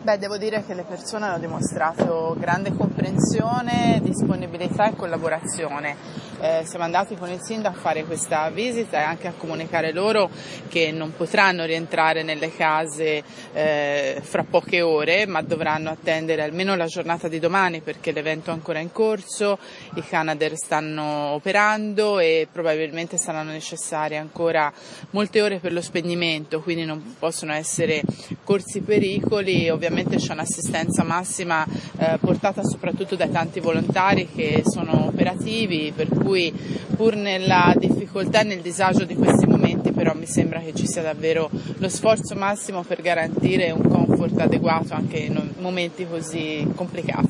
Devo dire che le persone hanno dimostrato grande comprensione, disponibilità e collaborazione. Siamo andati con il sindaco a fare questa visita e anche a comunicare loro che non potranno rientrare nelle case fra poche ore, ma dovranno attendere almeno la giornata di domani perché l'evento è ancora in corso, i Canadair stanno operando e probabilmente saranno necessarie ancora molte ore per lo spegnimento, quindi non possono essere corsi pericoli. Ovviamente c'è un'assistenza massima portata soprattutto dai tanti volontari che sono operativi, per cui pur nella difficoltà e nel disagio di questi momenti però mi sembra che ci sia davvero lo sforzo massimo per garantire un comfort adeguato anche in momenti così complicati.